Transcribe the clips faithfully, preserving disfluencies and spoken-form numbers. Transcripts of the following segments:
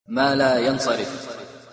ما لا ينصرف.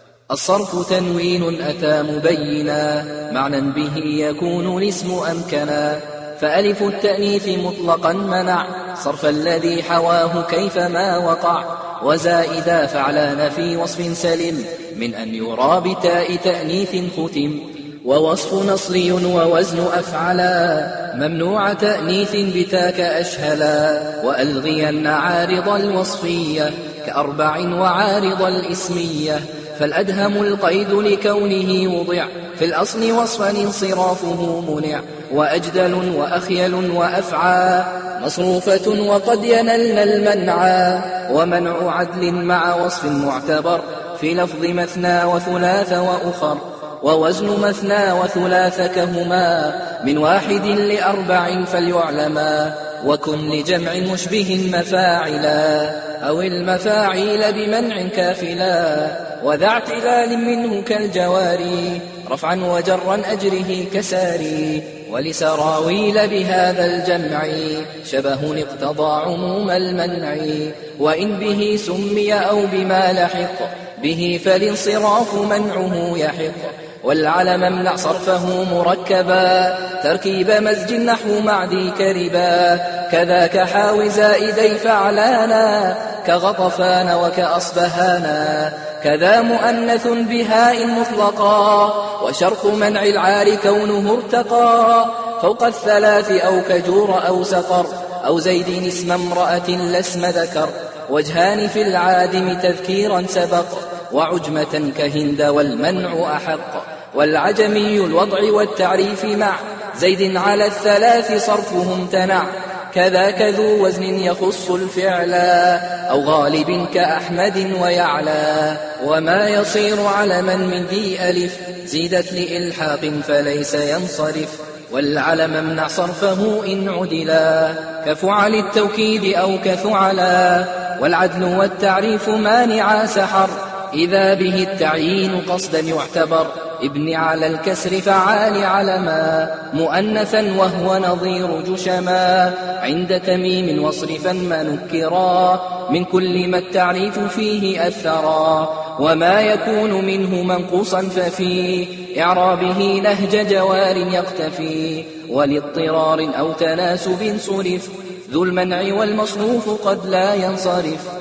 الصرف تنوين أتى مبينا معنى به يكون الاسم أمكنا، فألف التأنيث مطلقا منع صرف الذي حواه كيفما وقع، وزائدا فعلان في وصف سلم من أن يرى بتاء تأنيث ختم، ووصف نصري ووزن أفعلا ممنوع تأنيث بتاك أشهلا، وألغين عارض الوصفية كأربع وعارض الإسمية، فالأدهم القيد لكونه وضع في الأصل وصفا انصرافه منع، وأجدل وأخيل وأفعى مصروفة وقد ينلن المنعا، ومنع عدل مع وصف معتبر في لفظ مثنى وثلاث وأخر، ووزن مثنى وثلاث كهما من واحد لأربع فليعلما، وكن لجمع مشبه مفاعلا أو المفاعيل بمنع كافلا، وذا اعتلال منه كالجواري رفعا وجرا أجره كساري، ولسراويل بهذا الجمع شبه اقتضى عموم المنع، وإن به سمي أو بما لحق به فالانصراف منعه يحق، والعلم امنع صرفه مركبا تركيب مزج نحو معدي كربا، كذاك حاو زائدي فعلانا كغطفان وكأصبهانا، كذا مؤنث بهاء مطلقا وشرط منع العار كونه ارتقى فوق الثلاث أو كجور أو سقر أو زيد اسم امرأة لا اسم ذكر، وجهان في العادم تذكيرا سبق وعجمة كهند والمنع أحق، والعجمي الوضع والتعريف مع زيد على الثلاث صرفه امتنع، كذاك ذو وزن يخص الفعلا أو غالب كأحمد ويعلى، وما يصير علما من ذي ألف زيدت لإلحاق فليس ينصرف، والعلم امنع صرفه إن عدلا كفعل التوكيد أو كثعلا، والعدل والتعريف مانعا سحر إذا به التعيين قصدا يعتبر، ابن على الكسر فعال علما مؤنثا وهو نظير جشما عند تميم واصرفا ما نكرا من كل ما التعريف فيه أثرا، وما يكون منه منقوصا ففي إعرابه نهج جوار يقتفي، ولاضطرار أو تناسب صرف ذو المنع والمصروف قد لا ينصرف.